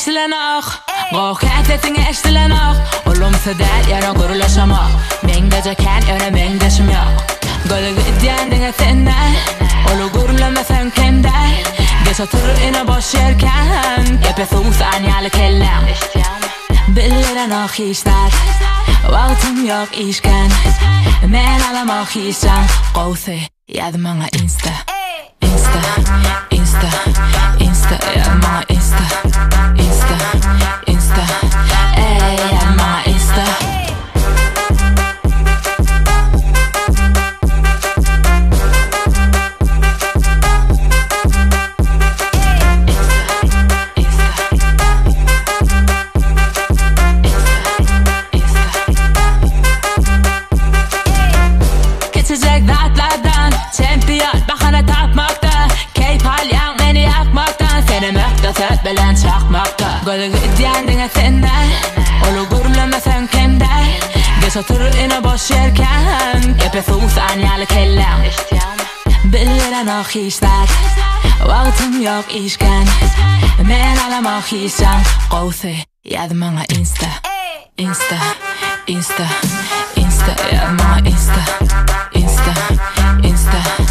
애슐레나ኽ 고개태팅의 애슐레나ኽ 올롬서달 여러 고를러 셔머 맹가져 캔 여러 맹가시며 걸그디안 등의 센날 올로 고를러 마상 캔달 게서 틀을 인어 버실칸 옆에서 우산이 알레켈랑 빌레라 너 히스tat 와우tum yok ishkan men alamo hisam qawse yad manga insta insta insta insta yad manga insta insta insta yad manga insta Bilen çakmakta Gölgediyen dine senden Olu gurulama sen kendin Geç oturur ina boş yerken Kepesi usan yalı kellen Biliren o hisler Vaktim yok işken Men alama hisem Qawse yazmana insta Insta Insta Insta yazmana insta Insta Insta